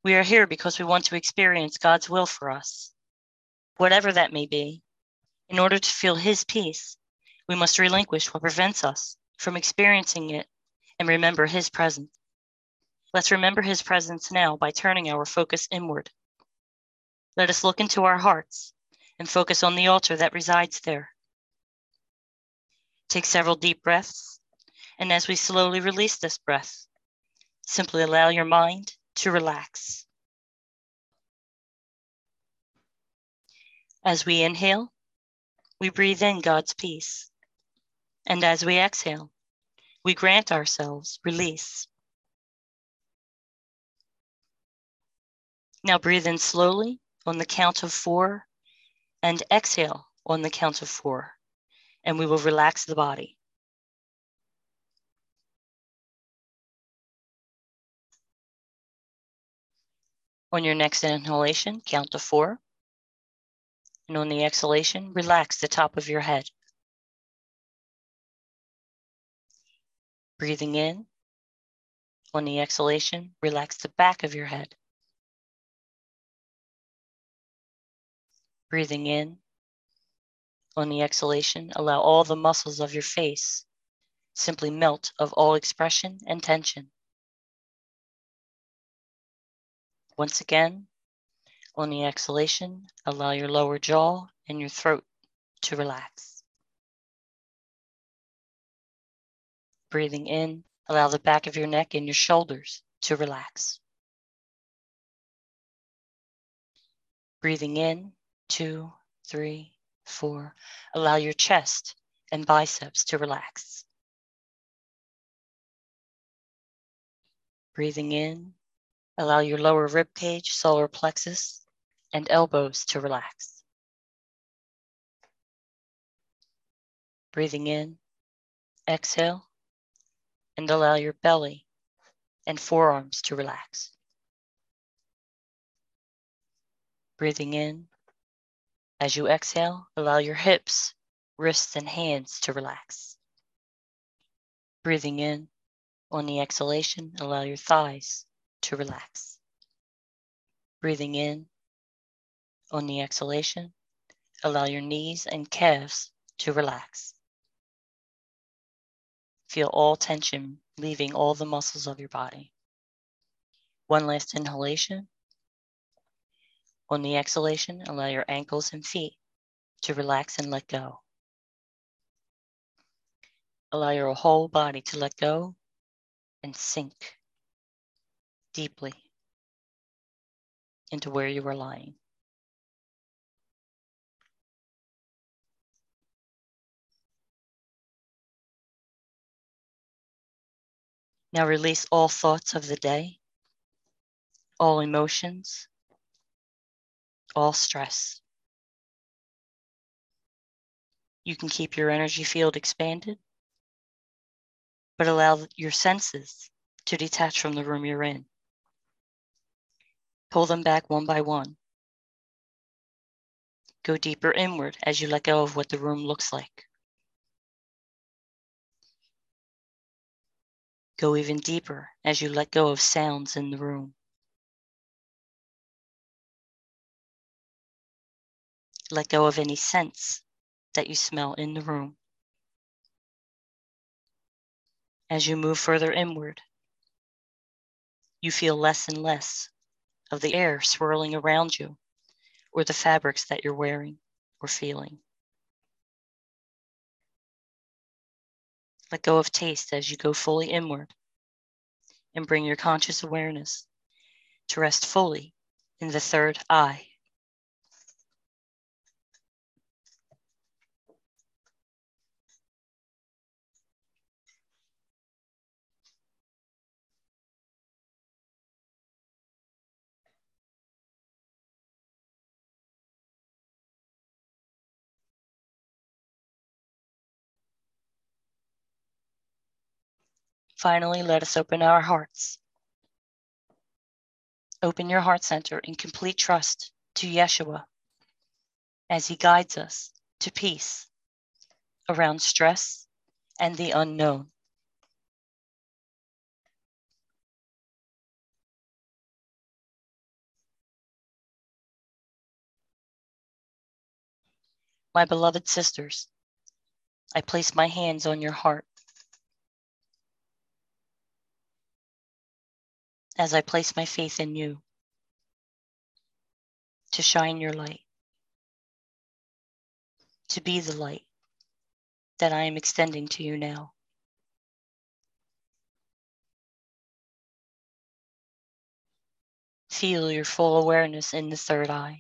We are here because we want to experience God's will for us, whatever that may be. In order to feel His peace, we must relinquish what prevents us from experiencing it and remember His presence. Let's remember His presence now by turning our focus inward. Let us look into our hearts and focus on the altar that resides there. Take several deep breaths, and as we slowly release this breath, simply allow your mind to relax. As we inhale, we breathe in God's peace. And as we exhale, we grant ourselves release. Now breathe in slowly on the count of 4 and exhale on the count of 4, and we will relax the body. On your next inhalation, count to 4. And on the exhalation, relax the top of your head. Breathing in. On the exhalation, relax the back of your head. Breathing in. On the exhalation, allow all the muscles of your face simply melt of all expression and tension. Once again, on the exhalation, allow your lower jaw and your throat to relax. Breathing in, allow the back of your neck and your shoulders to relax. Breathing in, 2, 3, 4. Allow your chest and biceps to relax. Breathing in, allow your lower rib cage, solar plexus, and elbows to relax. Breathing in, exhale, and allow your belly and forearms to relax. Breathing in, as you exhale, allow your hips, wrists, and hands to relax. Breathing in, on the exhalation, allow your thighs to relax. Breathing in, on the exhalation, allow your knees and calves to relax. Feel all tension leaving all the muscles of your body. One last inhalation. On the exhalation, allow your ankles and feet to relax and let go. Allow your whole body to let go and sink deeply into where you are lying. Now release all thoughts of the day, all emotions, all stress. You can keep your energy field expanded, but allow your senses to detach from the room you're in. Pull them back one by one. Go deeper inward as you let go of what the room looks like. Go even deeper as you let go of sounds in the room. Let go of any scents that you smell in the room. As you move further inward, you feel less and less of the air swirling around you or the fabrics that you're wearing or feeling. Let go of taste as you go fully inward and bring your conscious awareness to rest fully in the third eye. Finally, let us open our hearts. Open your heart center in complete trust to Yeshua as He guides us to peace around stress and the unknown. My beloved sisters, I place my hands on your heart. As I place my faith in you to shine your light, to be the light that I am extending to you now. Feel your full awareness in the third eye.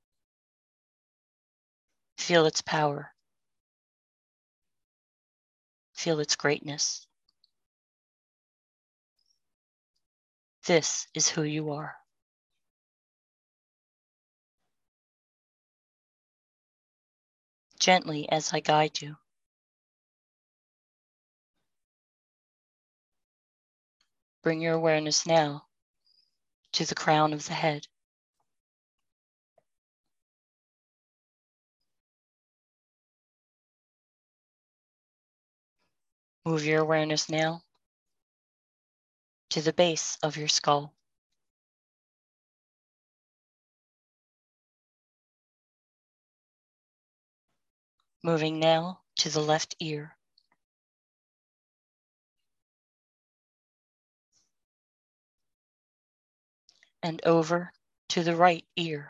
Feel its power. Feel its greatness. This is who you are. Gently as I guide you, bring your awareness now to the crown of the head. Move your awareness now to the base of your skull. Moving now to the left ear. And over to the right ear.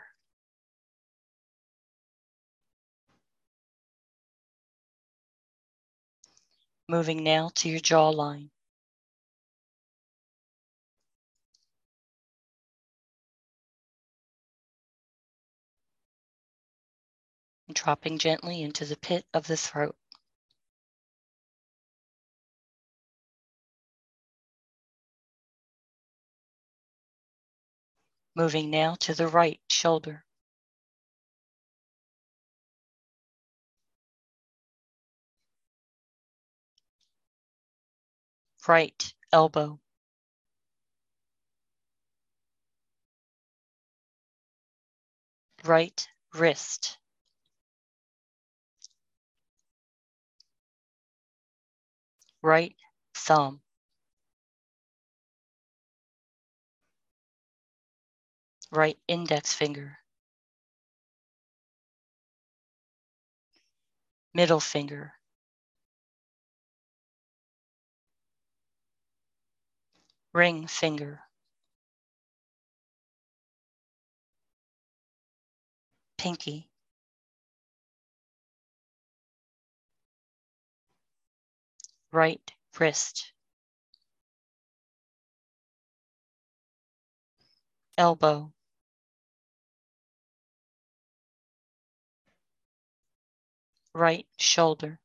Moving now to your jawline. And dropping gently into the pit of the throat. Moving now to the right shoulder. Right elbow. Right wrist. Right thumb. Right index finger. Middle finger. Ring finger. Pinky. Right wrist. Elbow. Right shoulder.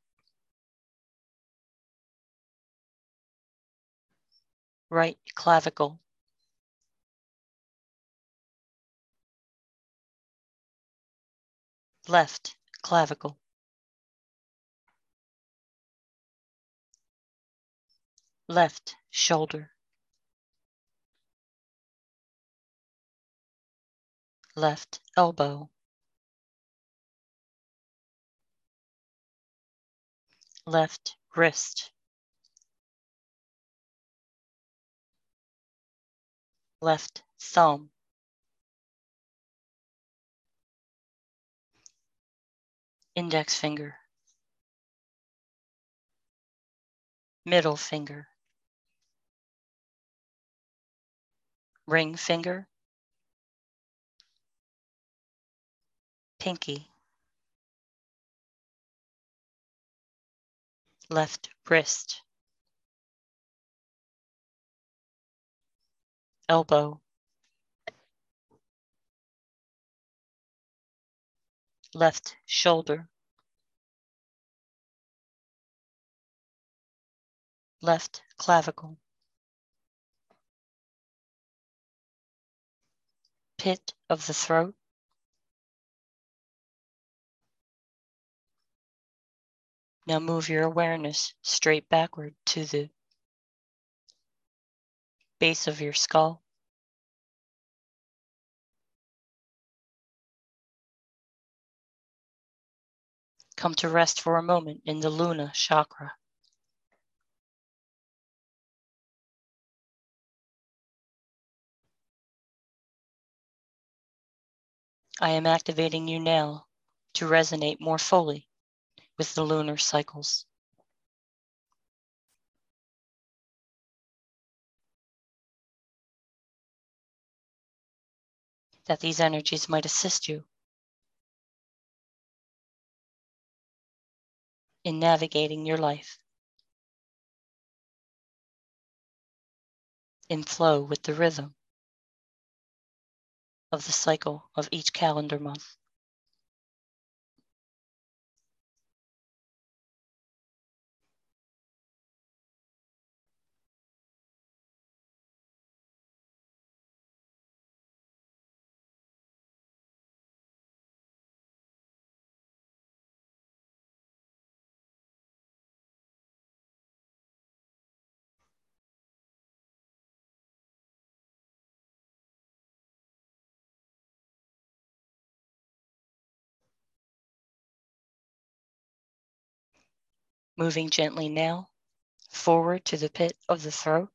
Right clavicle. Left clavicle. Left shoulder. Left elbow. Left wrist. Left thumb. Index finger. Middle finger. Ring finger. Pinky. Left wrist. Elbow. Left shoulder. Left clavicle. Pit of the throat. Now move your awareness straight backward to the base of your skull. Come to rest for a moment in the Luna chakra. I am activating you now to resonate more fully with the lunar cycles. That these energies might assist you in navigating your life in flow with the rhythm of the cycle of each calendar month. Moving gently now forward to the pit of the throat.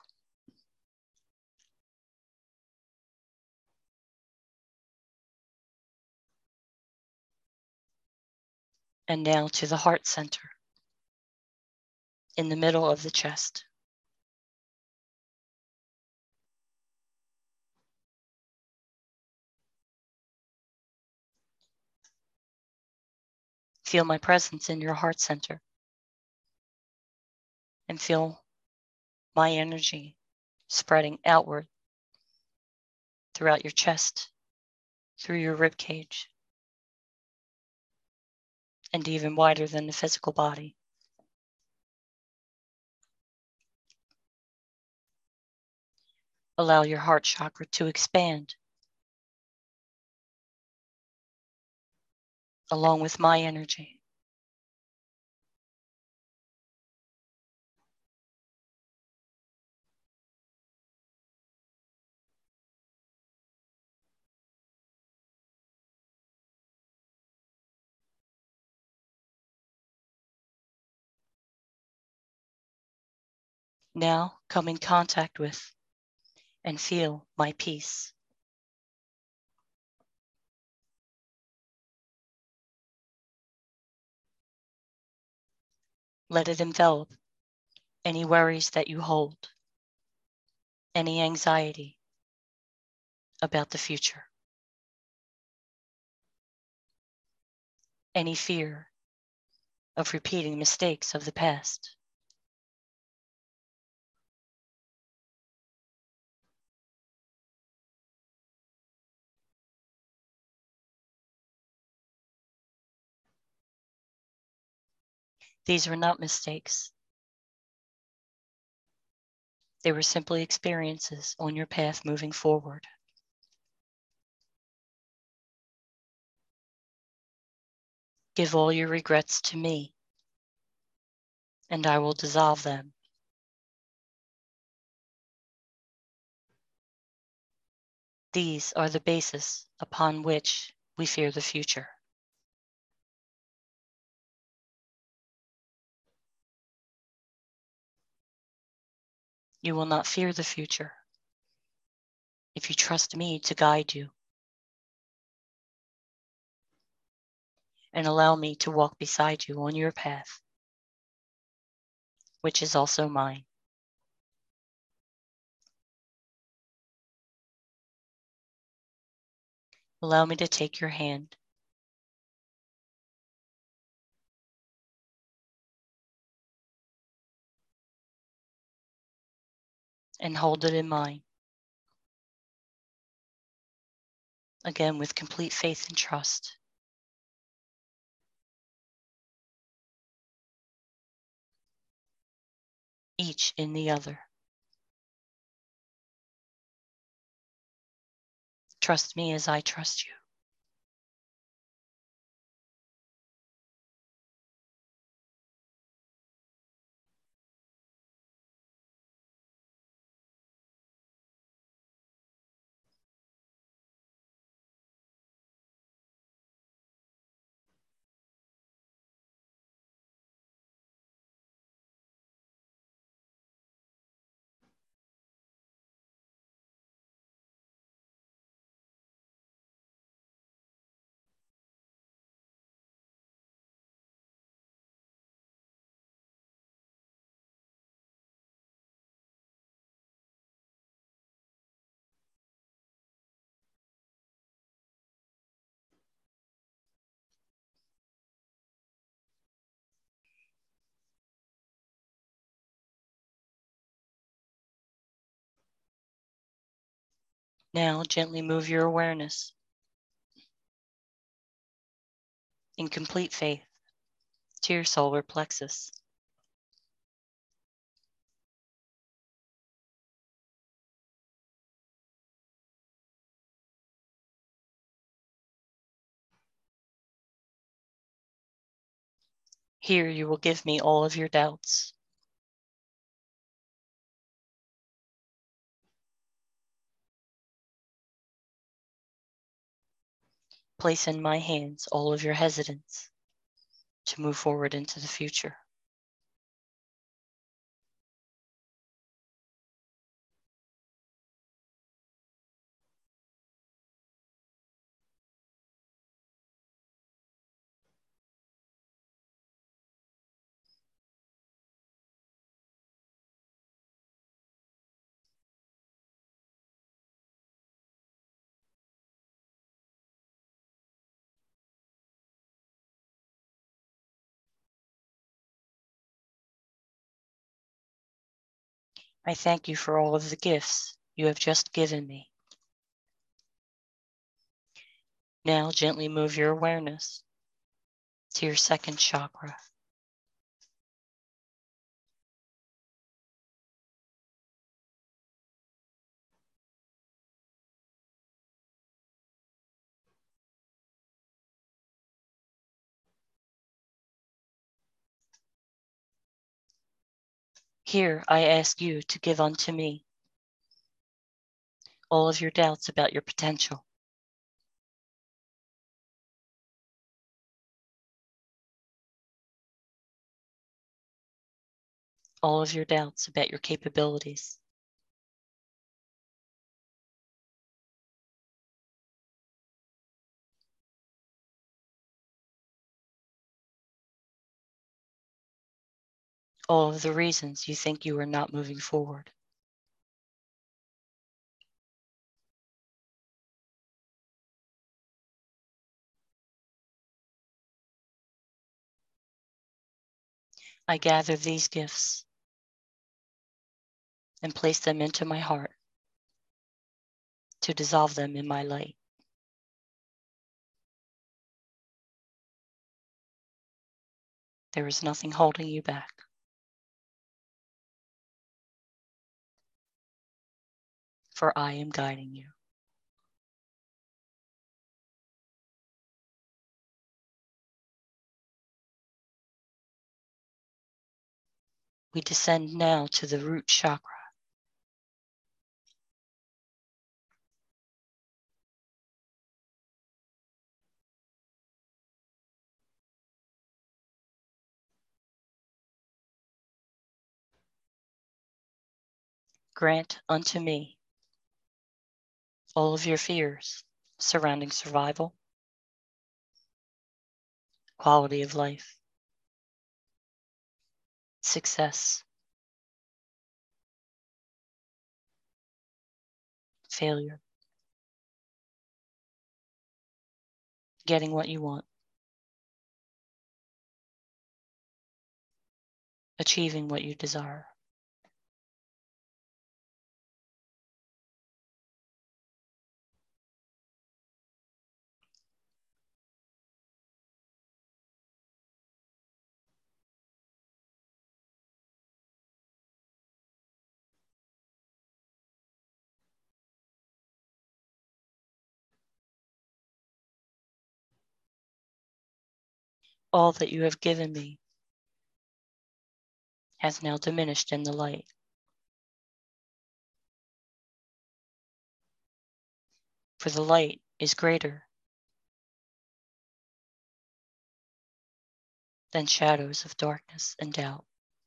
And now to the heart center in the middle of the chest. Feel my presence in your heart center and feel my energy spreading outward throughout your chest, through your rib cage, and even wider than the physical body. Allow your heart chakra to expand along with my energy. Now come in contact with and feel my peace. Let it envelop any worries that you hold, any anxiety about the future, any fear of repeating mistakes of the past. These were not mistakes. They were simply experiences on your path moving forward. Give all your regrets to me, and I will dissolve them. These are the basis upon which we fear the future. You will not fear the future if you trust me to guide you and allow me to walk beside you on your path, which is also mine. Allow me to take your hand and hold it in mine, again with complete faith and trust. Each in the other. Trust me as I trust you. Now gently move your awareness in complete faith to your solar plexus. Here you will give me all of your doubts. Place in my hands all of your hesitance to move forward into the future. I thank you for all of the gifts you have just given me. Now gently move your awareness to your second chakra. Here I ask you to give unto me all of your doubts about your potential, all of your doubts about your capabilities, all of the reasons you think you are not moving forward. I gather these gifts and place them into my heart to dissolve them in my light. There is nothing holding you back. For I am guiding you. We descend now to the root chakra. Grant unto me all of your fears surrounding survival, quality of life, success, failure, getting what you want, achieving what you desire. All that you have given me has now diminished in the light. For the light is greater than shadows of darkness and doubt.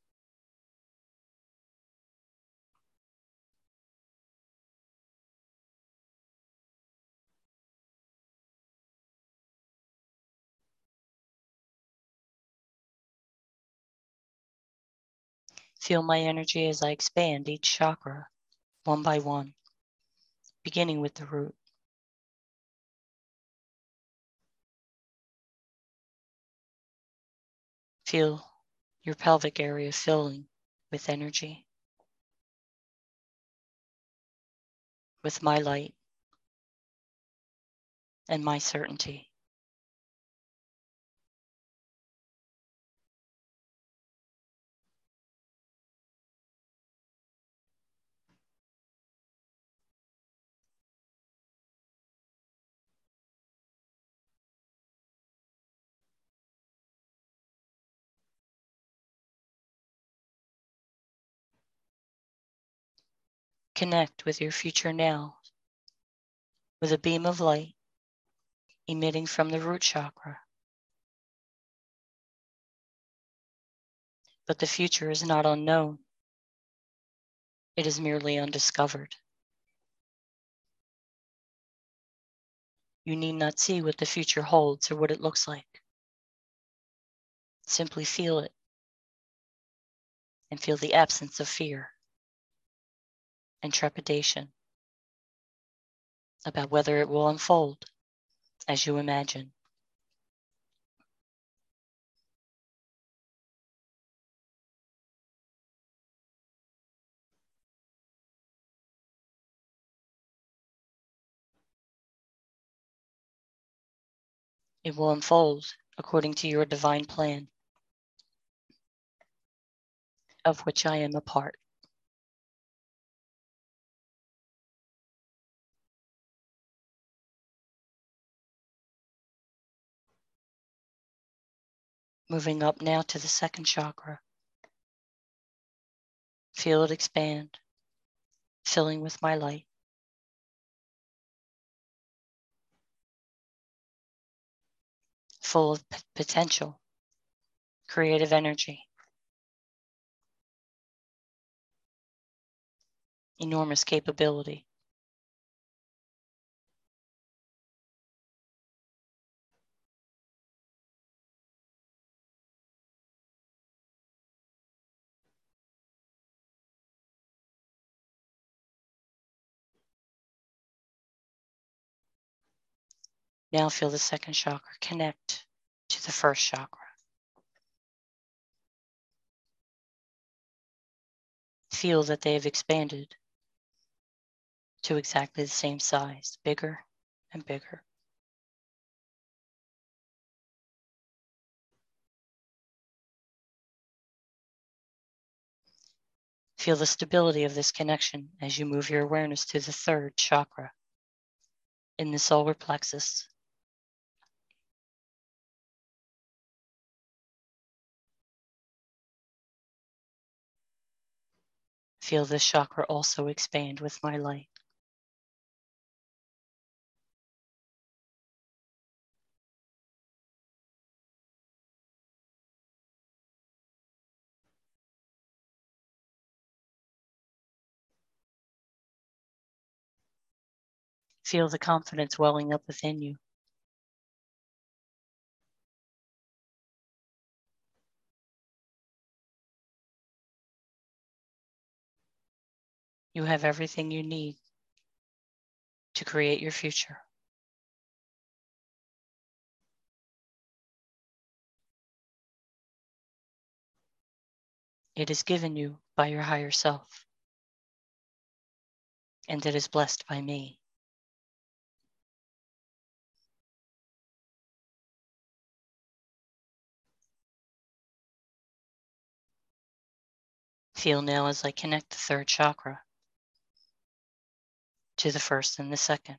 Feel my energy as I expand each chakra one by one, beginning with the root. Feel your pelvic area filling with energy, with my light, and my certainty. Connect with your future now with a beam of light emitting from the root chakra. But the future is not unknown. It is merely undiscovered. You need not see what the future holds or what it looks like. Simply feel it and feel the absence of fear and trepidation about whether it will unfold as you imagine. It will unfold according to your divine plan, of which I am a part. Moving up now to the second chakra. Feel it expand, filling with my light. Full of potential, creative energy, enormous capability. Now feel the second chakra connect to the first chakra. Feel that they have expanded to exactly the same size, bigger and bigger. Feel the stability of this connection as you move your awareness to the third chakra in the solar plexus. Feel this chakra also expand with my light. Feel the confidence welling up within you. You have everything you need to create your future. It is given you by your higher self, and it is blessed by me. Feel now as I connect the third chakra to the first and the second.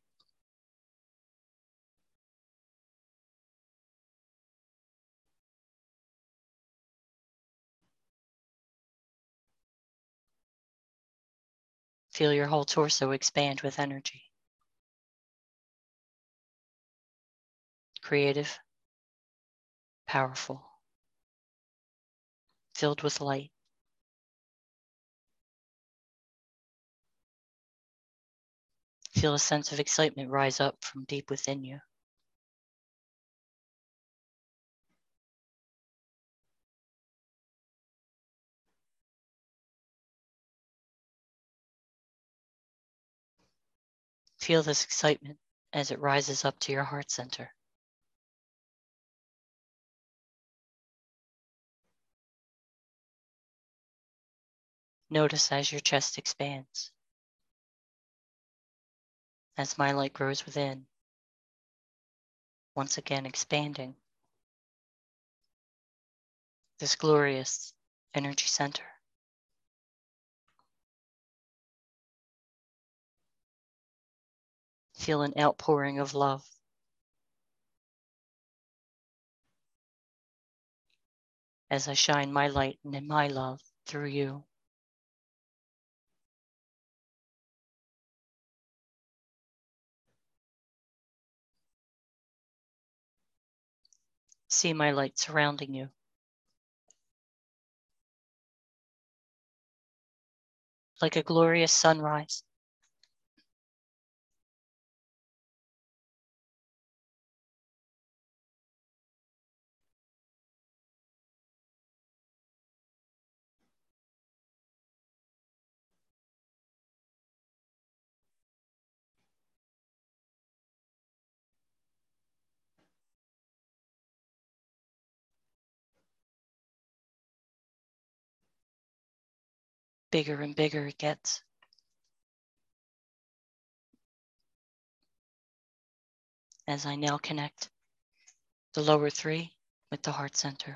Feel your whole torso expand with energy. Creative, powerful, filled with light. Feel a sense of excitement rise up from deep within you. Feel this excitement as it rises up to your heart center. Notice as your chest expands, as my light grows within. once again expanding this glorious energy center. Feel an outpouring of love. As I shine my light and my love through you. See my light surrounding you. Like a glorious sunrise. Bigger and bigger it gets. As I now connect the lower three with the heart center.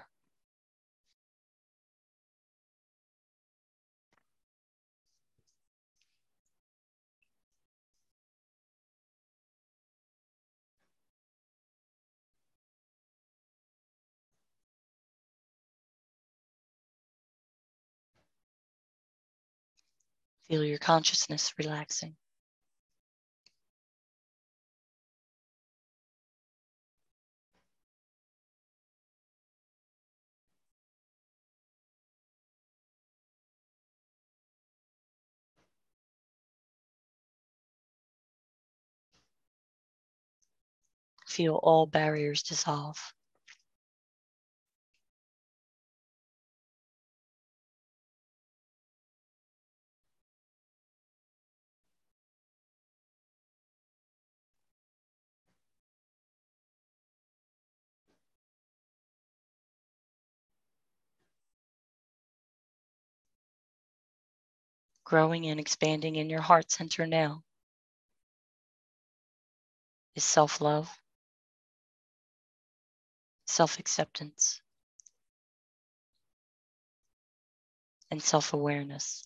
Feel your consciousness relaxing. Feel all barriers dissolve. Growing and expanding in your heart center now is self-love, self-acceptance, and self-awareness.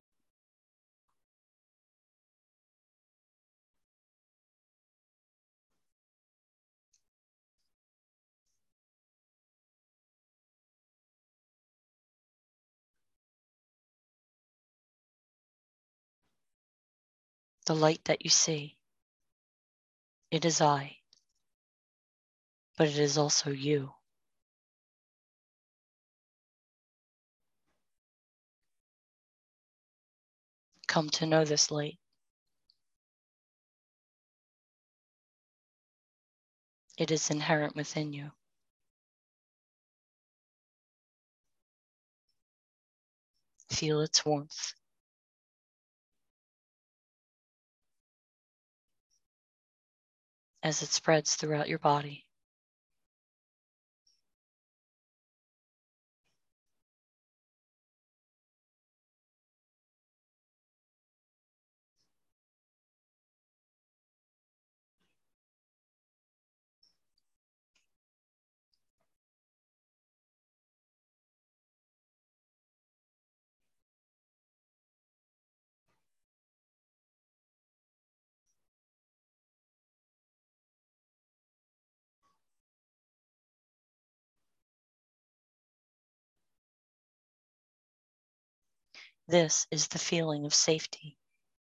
The light that you see, it is I, but it is also you. Come to know this light. It is inherent within you. Feel its warmth. As it spreads throughout your body. This is the feeling of safety.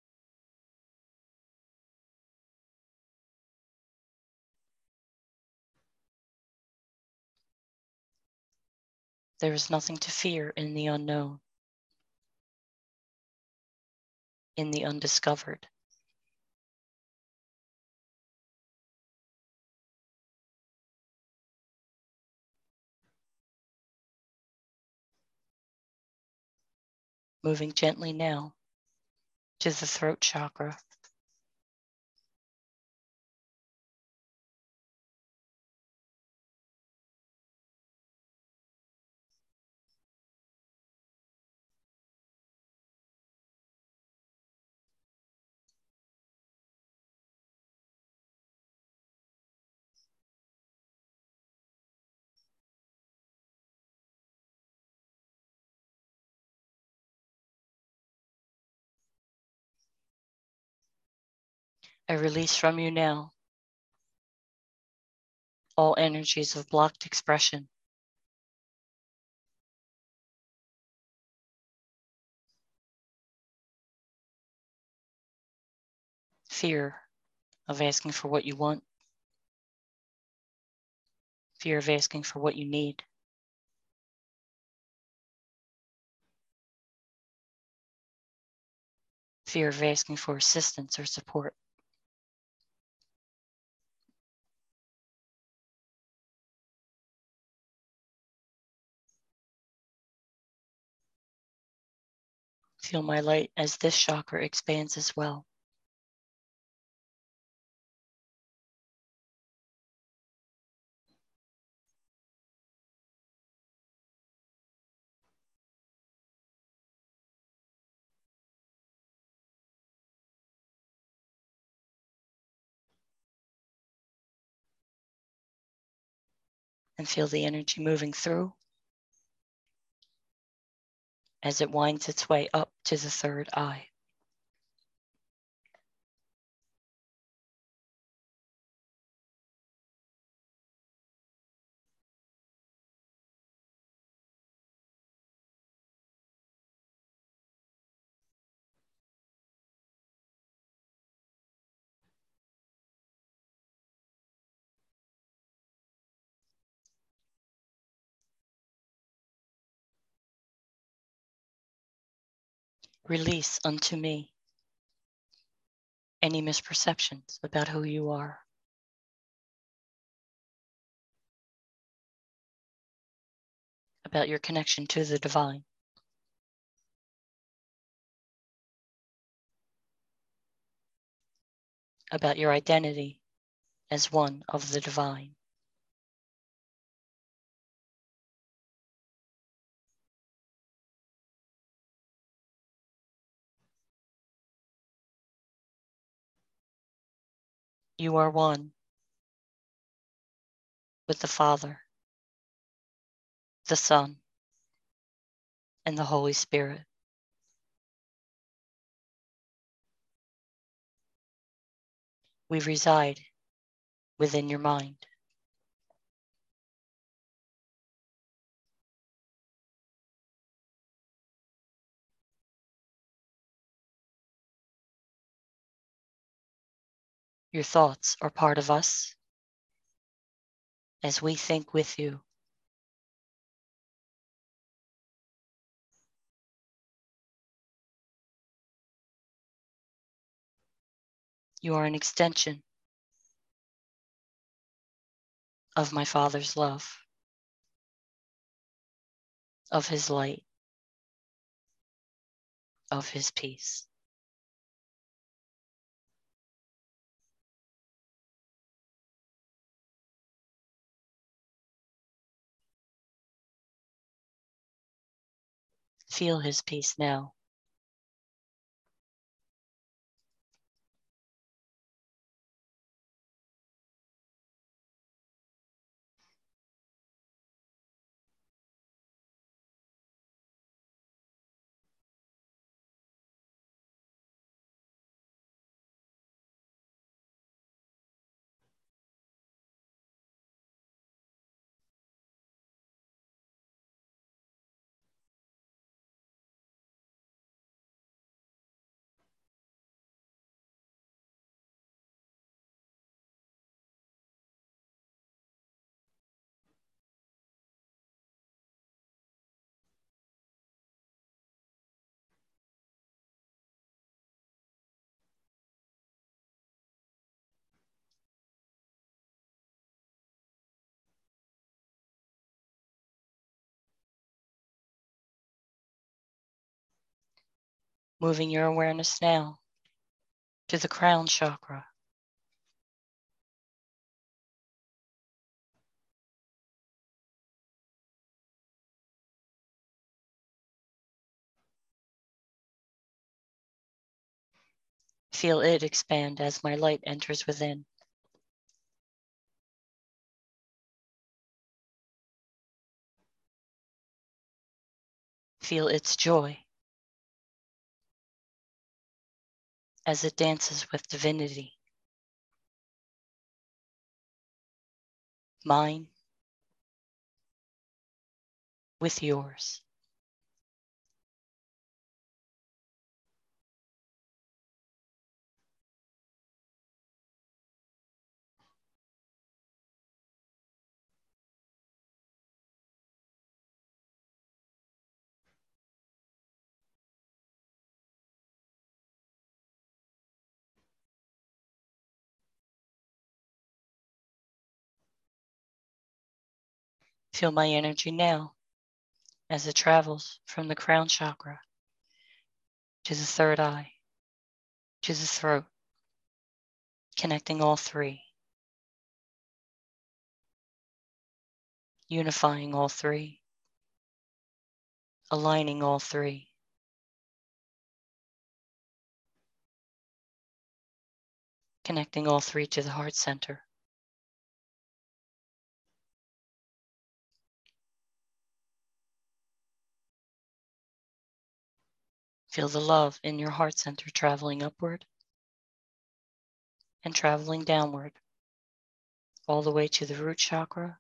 There is nothing to fear in the unknown, in the undiscovered. Moving gently now to the throat chakra. I release from you now all energies of blocked expression, fear of asking for what you want, fear of asking for what you need, fear of asking for assistance or support. Feel my light as this chakra expands as well. And feel the energy moving through as it winds its way up to the third eye. Release unto me any misperceptions about who you are. About your connection to the divine. About your identity as one of the divine. You are one with the Father, the Son, and the Holy Spirit. We reside within your mind. Your thoughts are part of us as we think with you. You are an extension of my Father's love, of his light, of his peace. Feel his peace now. Moving your awareness now to the crown chakra. Feel it expand as my light enters within. Feel its joy as it dances with divinity. mine with yours. Feel my energy now as it travels from the crown chakra to the third eye, to the throat, connecting all three, unifying all three, aligning all three, connecting all three to the heart center. Feel the love in your heart center traveling upward and traveling downward, all the way to the root chakra,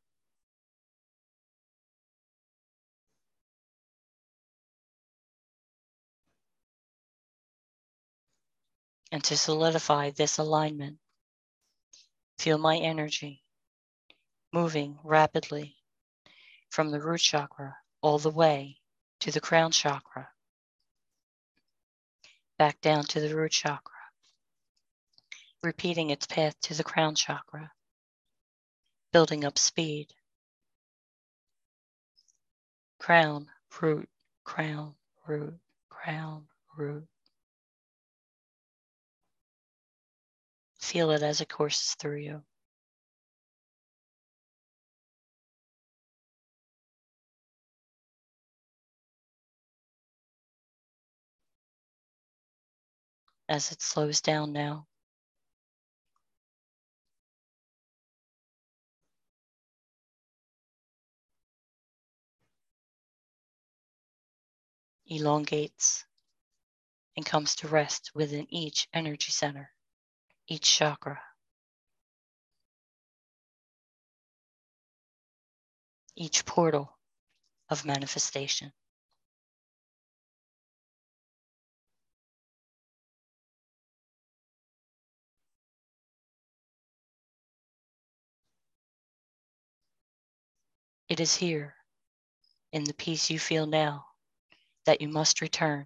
and to solidify this alignment, feel my energy moving rapidly from the root chakra all the way to the crown chakra, back down to the root chakra, repeating its path to the crown chakra, building up speed. Crown, root, crown, root, crown, root. Feel it as it courses through you. As it slows down now, elongates, and comes to rest within each energy center, each chakra, each portal of manifestation. It is here, in the peace you feel now, that you must return.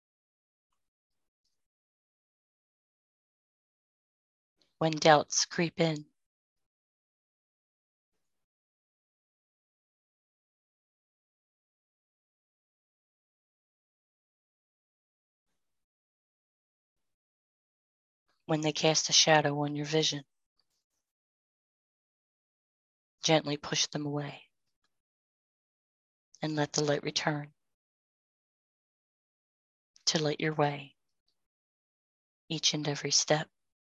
When doubts creep in, when they cast a shadow on your vision, gently push them away and let the light return to light your way each and every step.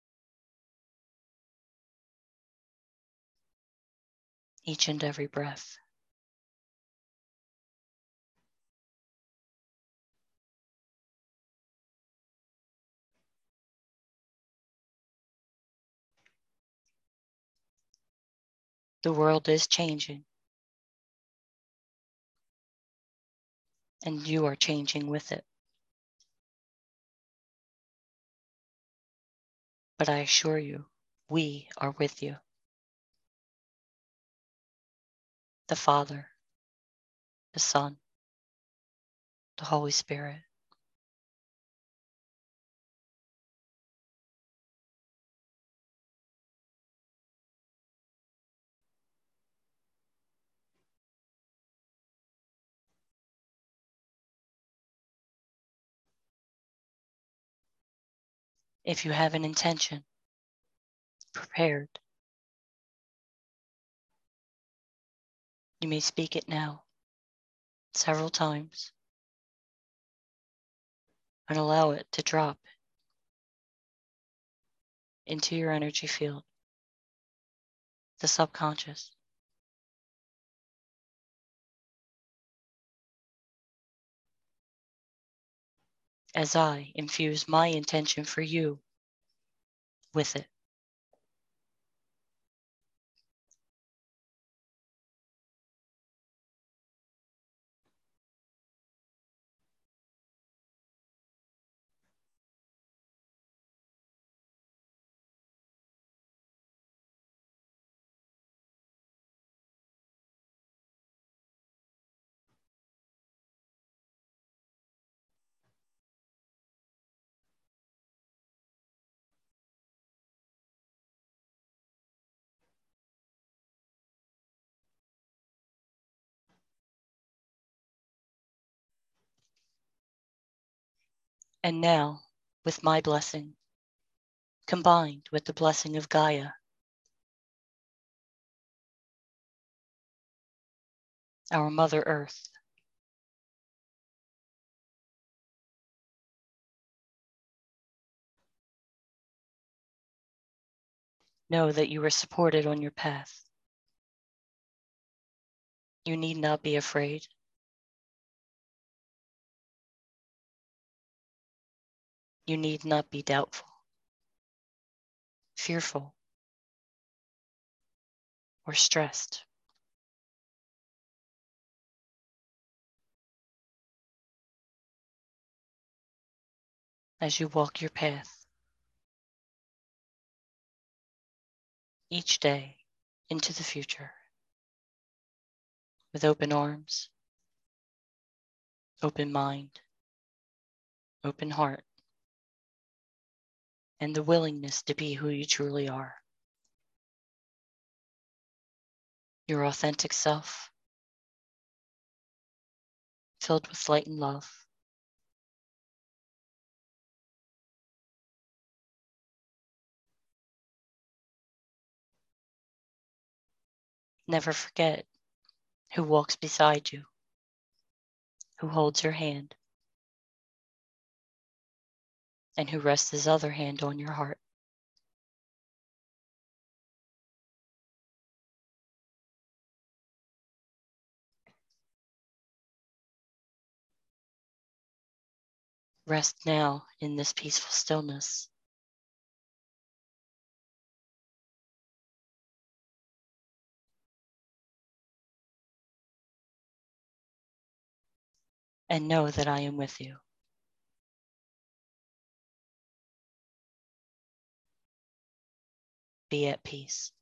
Each and every breath. The world is changing, and you are changing with it. But I assure you, we are with you. The Father, the Son, the Holy Spirit. If you have an intention prepared, you may speak it now several times and allow it to drop into your energy field, the subconscious. As I infuse my intention for you with it. And now, with my blessing, combined with the blessing of Gaia, our Mother Earth, know that you are supported on your path. You need not be afraid. You need not be doubtful, fearful, or stressed. As you walk your path, each day into the future, with open arms, open mind, open heart, and the willingness to be who you truly are. Your authentic self, filled with light and love. Never forget who walks beside you, who holds your hand, and who rests his other hand on your heart. Rest now in this peaceful stillness. And know that I am with you. Be at peace.